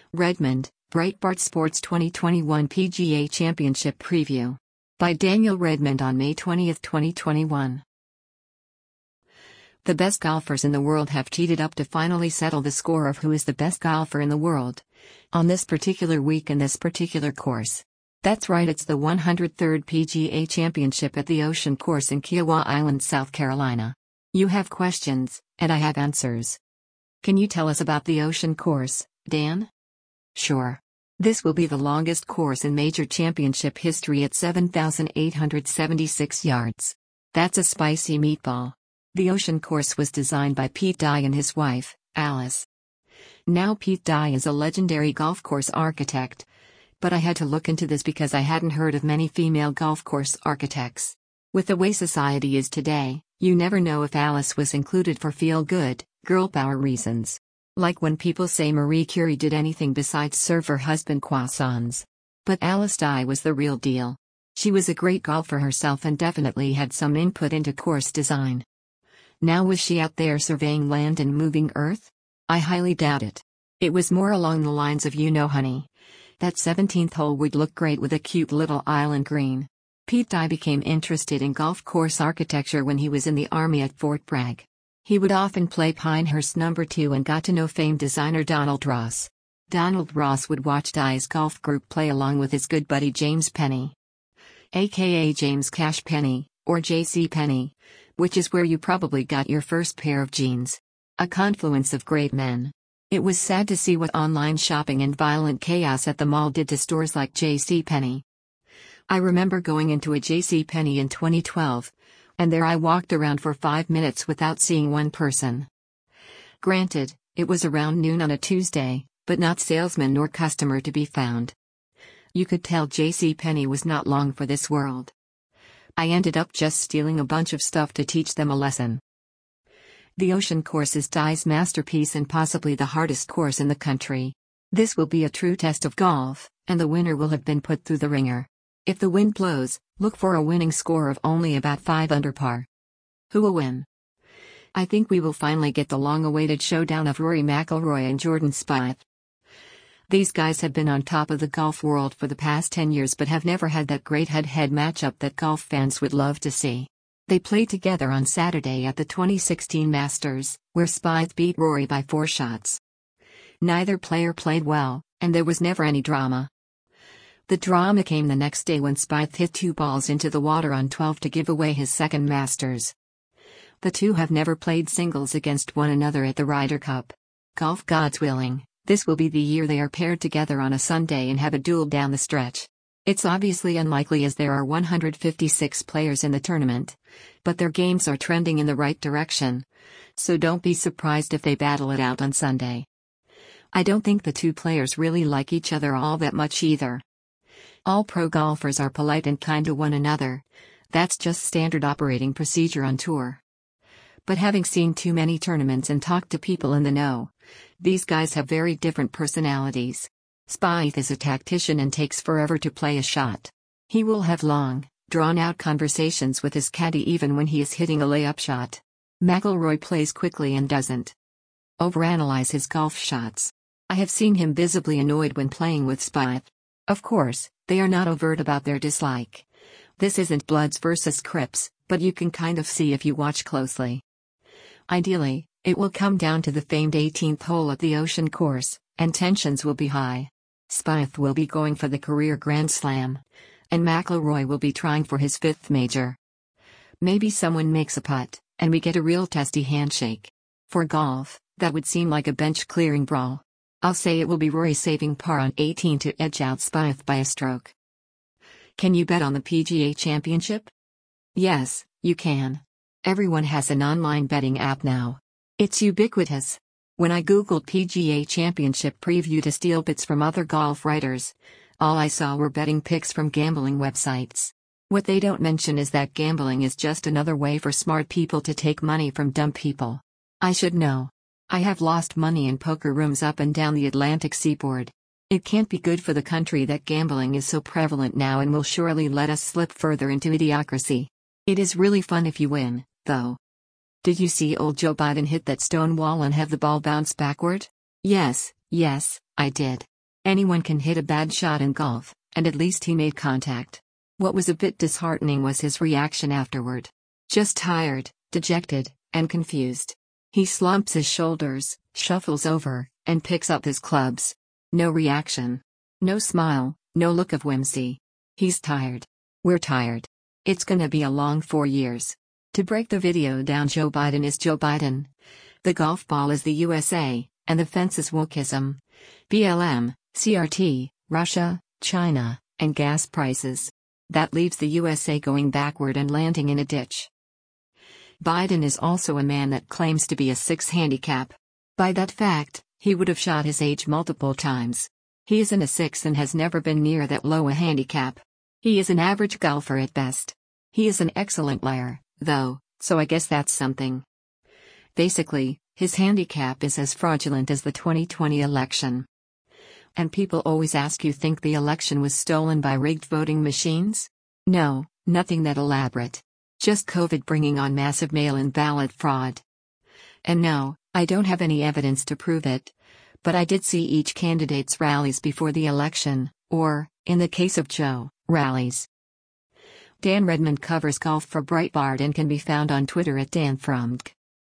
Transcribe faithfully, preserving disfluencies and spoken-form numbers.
Redmond, Breitbart Sports twenty twenty-one P G A Championship Preview. By Daniel Redmond on May twentieth, twenty twenty-one. The best golfers in the world have cheated up to finally settle the score of who is the best golfer in the world. On this particular week and this particular course. That's right, it's the one hundred third P G A Championship at the Ocean Course in Kiawah Island, South Carolina. You have questions, and I have answers. Can you tell us about the Ocean Course, Dan? Sure. This will be the longest course in major championship history at seven thousand eight hundred seventy-six yards. That's a spicy meatball. The Ocean Course was designed by Pete Dye and his wife, Alice. Now Pete Dye is a legendary golf course architect. But I had to look into this because I hadn't heard of many female golf course architects. With the way society is today, you never know if Alice was included for feel-good, girl power reasons. Like when people say Marie Curie did anything besides serve her husband croissants. But Alice Dye was the real deal. She was a great golfer herself and definitely had some input into course design. Now was she out there surveying land and moving earth? I highly doubt it. It was more along the lines of, you know, honey, that seventeenth hole would look great with a cute little island green. Pete Dye became interested in golf course architecture when he was in the Army at Fort Bragg. He would often play Pinehurst number two and got to know famed designer Donald Ross. Donald Ross would watch Dye's golf group play along with his good buddy James Penny, aka James Cash Penny, or J C Penny, which is where you probably got your first pair of jeans. A confluence of great men. It was sad to see what online shopping and violent chaos at the mall did to stores like J C Penney. I remember going into a J C Penney in twenty twelve, and there I walked around for five minutes without seeing one person. Granted, it was around noon on a Tuesday, but not salesman nor customer to be found. You could tell J C Penney was not long for this world. I ended up just stealing a bunch of stuff to teach them a lesson. The Ocean Course is Dye's masterpiece and possibly the hardest course in the country. This will be a true test of golf, and the winner will have been put through the ringer. If the wind blows, look for a winning score of only about five under par. Who will win? I think we will finally get the long-awaited showdown of Rory McIlroy and Jordan Spieth. These guys have been on top of the golf world for the past ten years but have never had that great head-to-head matchup that golf fans would love to see. They played together on Saturday at the twenty sixteen Masters, where Spieth beat Rory by four shots. Neither player played well, and there was never any drama. The drama came the next day when Spieth hit two balls into the water on twelve to give away his second Masters. The two have never played singles against one another at the Ryder Cup. Golf gods willing, this will be the year they are paired together on a Sunday and have a duel down the stretch. It's obviously unlikely as there are one hundred fifty-six players in the tournament, but their games are trending in the right direction, so don't be surprised if they battle it out on Sunday. I don't think the two players really like each other all that much either. All pro golfers are polite and kind to one another. That's just standard operating procedure on tour. But having seen too many tournaments and talked to people in the know, these guys have very different personalities. Spieth is a tactician and takes forever to play a shot. He will have long, drawn-out conversations with his caddy even when he is hitting a layup shot. McIlroy plays quickly and doesn't overanalyze his golf shots. I have seen him visibly annoyed when playing with Spieth. Of course, they are not overt about their dislike. This isn't Bloods versus Crips, but you can kind of see if you watch closely. Ideally, it will come down to the famed eighteenth hole at the Ocean Course, and tensions will be high. Spieth will be going for the career Grand Slam, and McIlroy will be trying for his fifth major. Maybe someone makes a putt, and we get a real testy handshake. For golf, that would seem like a bench-clearing brawl. I'll say it will be Rory saving par on eighteen to edge out Spieth by a stroke. Can you bet on the P G A Championship? Yes, you can. Everyone has an online betting app now. It's ubiquitous. When I googled P G A Championship preview to steal bets from other golf writers, all I saw were betting picks from gambling websites. What they don't mention is that gambling is just another way for smart people to take money from dumb people. I should know. I have lost money in poker rooms up and down the Atlantic seaboard. It can't be good for the country that gambling is so prevalent now and will surely let us slip further into idiocracy. It is really fun if you win, though. Did you see old Joe Biden hit that stone wall and have the ball bounce backward? Yes, yes, I did. Anyone can hit a bad shot in golf, and at least he made contact. What was a bit disheartening was his reaction afterward. Just tired, dejected, and confused. He slumps his shoulders, shuffles over, and picks up his clubs. No reaction. No smile, no look of whimsy. He's tired. We're tired. It's gonna be a long four years. To break the video down, Joe Biden is Joe Biden. The golf ball is the U S A, and the fence is wokeism. B L M, C R T, Russia, China, and gas prices. That leaves the U S A going backward and landing in a ditch. Biden is also a man that claims to be a six handicap. By that fact, he would have shot his age multiple times. He isn't a six and has never been near that low a handicap. He is an average golfer at best. He is an excellent liar, though, so I guess that's something. Basically, his handicap is as fraudulent as the twenty twenty election. And people always ask, you think the election was stolen by rigged voting machines? No, nothing that elaborate. Just COVID bringing on massive mail-in ballot fraud. And no, I don't have any evidence to prove it. But I did see each candidate's rallies before the election, or, in the case of Joe, rallies. Dan Redmond covers golf for Breitbart and can be found on Twitter at Dan Frumk.